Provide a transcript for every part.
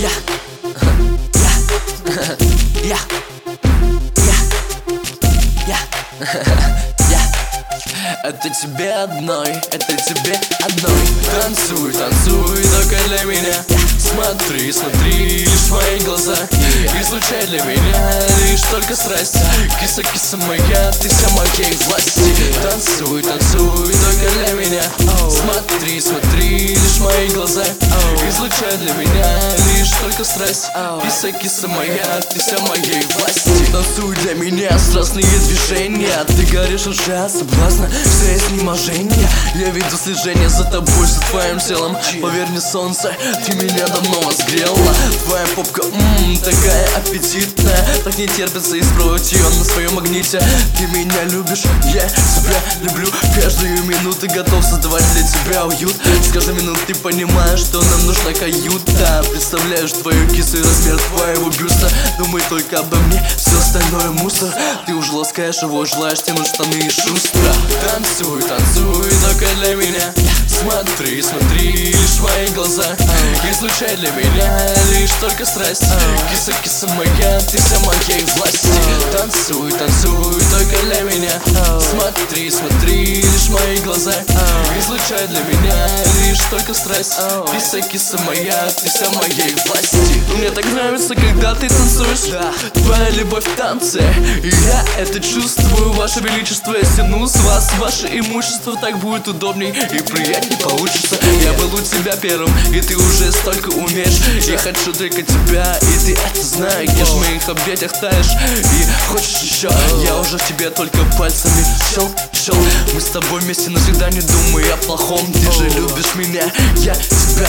Это тебе одной, это тебе одной. Танцуй, танцуй только для меня. Смотри, смотри, лишь в мои глаза. Излучай для меня лишь только страсть. Киса, киса моя, ты вся моей власти. Танцуй, танцуй только для меня. Смотри, смотри, лишь в мои глаза. Излучай для меня лишь только страсть. Киса, киса моя, ты вся моей власти. Танцуй для меня, страстные движения. Ты горишь от жара, соблазна, все изнеможение. Я видел слежение за тобой, за твоим телом. Поверь мне, солнце, ты меня давно возгрела. Твоя попка, такая аппетитная. Так не терпится испробовать ее на своем магните. Ты меня любишь, я тебя люблю. Каждую минуту готов создавать для тебя уют. С каждой минуты ты понимаешь, что нам нужна каюта. Представляешь твою кису и размер твоего бюста. Думай только обо мне, все остальное мусор. Ты уже ласкаешь его, желаешь тянуть штаны и шустро. Танцуй, танцуй только для меня. Смотри, смотри, лишь в мои глаза. Излучай для меня лишь только страсть. Киса, киса моя, ты вся моей власти. Танцуй, танцуй только для меня. Смотри, смотри, лишь в мои глаза. Излучай для меня лишь только страсть. Киса, киса моя, ты вся моей власти. Мне так нравится, когда ты танцуешь. Твоя любовь в танце. И я это чувствую, ваше величество. Я стяну с вас ваше имущество. Так будет удобней и приятней получится. Я был у тебя первым, и ты уже столько умеешь. Я хочу только тебя, и ты это знаешь. Я ж в моих объятиях таешь и хочешь еще. Я уже в тебе только пальцами щел. Мы с тобой вместе навсегда, не думай о плохом. Ты же любишь меня, я тебя.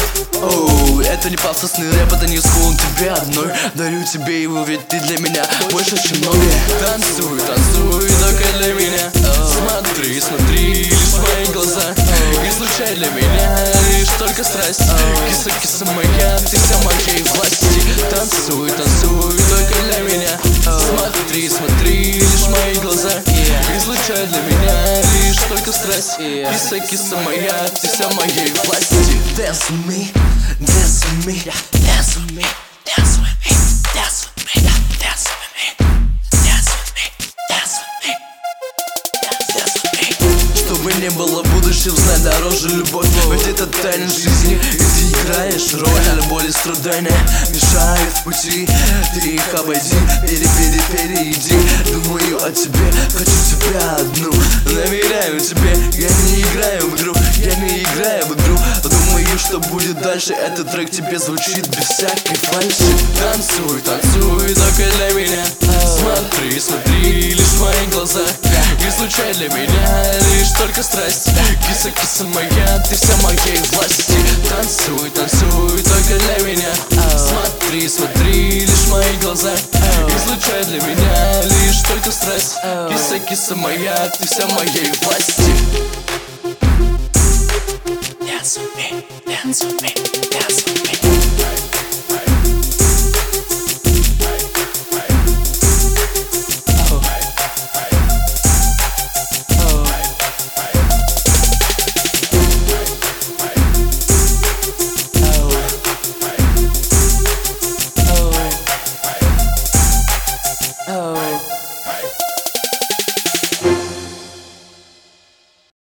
Это не пафосный рэп, это не скул. Тебе одной дарю тебе его, ведь ты для меня больше, чем многие. Танцуй, танцуй только для меня. Смотри, смотри, лишь в мои глаза. Излучай для меня лишь только страсть. Киса, киса моя, ты вся моей власти. Танцуй, танцуй только для меня. Смотри, смотри, лишь в мои глаза. Излучай для меня лишь только страсть. Киса, киса моя, ты вся моей власти. Dance with me, dance with me, dance with me, dance with me, dance with me, dance with me, dance with me, dance with me, dance with me. Чтобы не было будущего, знай дороже любовь. Ведь это танец жизни, и ты играешь роль. Боль и страдания мешают в пути. Ты их обойди, перейди. Думаю о тебе, хочу тебя одну. Доверяю тебе, я не играю в игру, я не играю в игру. Думаю, что будет дальше, этот трек тебе звучит без всякой фальши. Танцуй, танцуй только для меня. Смотри, смотри, лишь в мои глаза. Излучай для меня лишь только страсть. Киса, киса моя, ты вся моей власти. Танцуй, танцуй только для меня. Смотри, смотри, лишь в мои глаза. Излучай для меня лишь только страсть. Киса, киса моя, ты вся моей власти. Dance with me, dance with me.